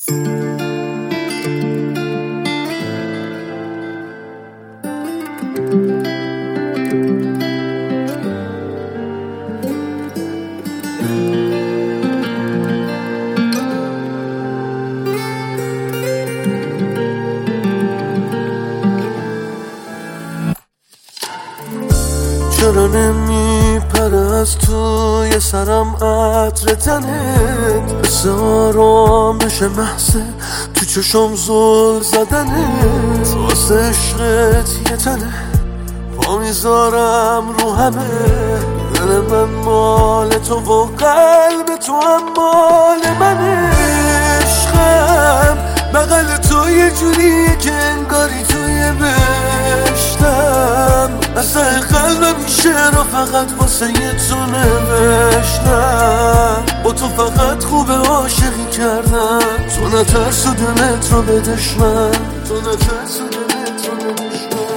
چرا نمیپره از توی سرم عطر تنت، حس آرامش محض تو چشم زل زدنت، واسه عشقت یه تنه پا میذارم رو همه، دل من مال تو و قلب تو هم مال منه. عشقم بغل تو یه جوریه که انگاری توی بهشتم، اصلا قلبم این شعر فقط واسه یه تو نوشتم، با تو فقط خوب عاشقی کردم، تو نترس و دلت رو به دشمن، تو نترس و دلت رو به دشمن.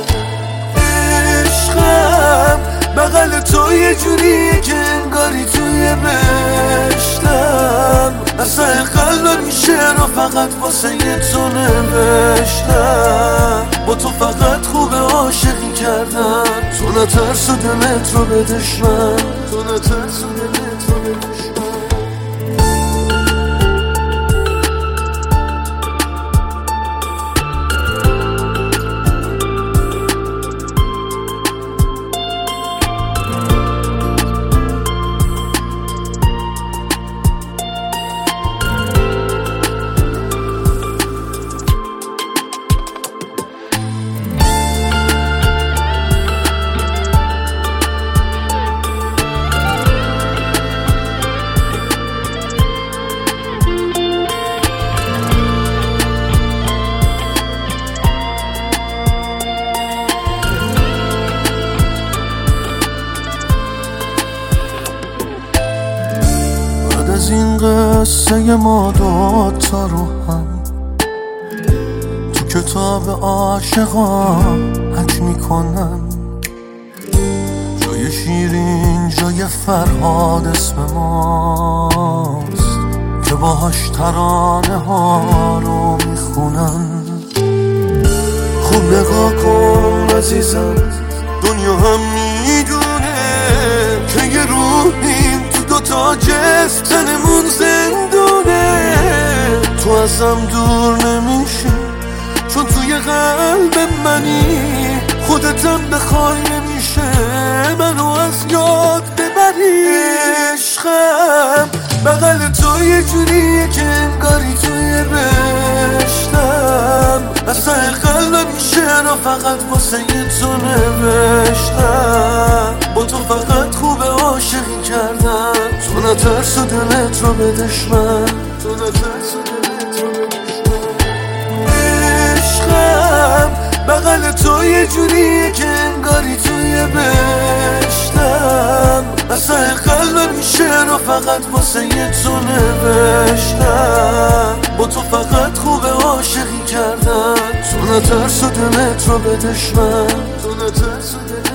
عشقم بغل تو یه جوریه که انگاری توی بهشتم، اصلا قلبم این شعر فقط واسه یه تو نوشتم، با تو فقط خوب عاشقی کردم، تو نترس و دلت رو به دشمن، تو نترس و دلت رو به دشمن. از این قصه ما دوتا رو هم تو کتاب عاشقان حک میکنن، جای شیرین جای فرهاد اسم ماست که باهاش ترانه ها رو میخونن. خوب نگاه کن عزیزم، دنیا هم میدونه که یه روحیم دوتا جسم تنمون زندونه، تو ازم دور نمیشی چون توی قلب منی، خودتم بخوای نمیشه منو از یاد ببری. عشقم بغل تو یه جوریه که انگاری توی بهشتم، اصلا قلبم این شعر فقط واسه یه تو نوشتم، با تو فقط خوب عاشقی کردم، تو نترس و دلت رو به دشمن، تو نترس و دلت رو به دشمن. عشقم بغل تو یه جوریه که انگاری توی بهشتم، اصلا قلبم این شعر فقط واسه یه تو نوشتم، با تو فقط خوب عاشقی کردم، تو نترس و دلت رو به دشمن، تو نترس و دلت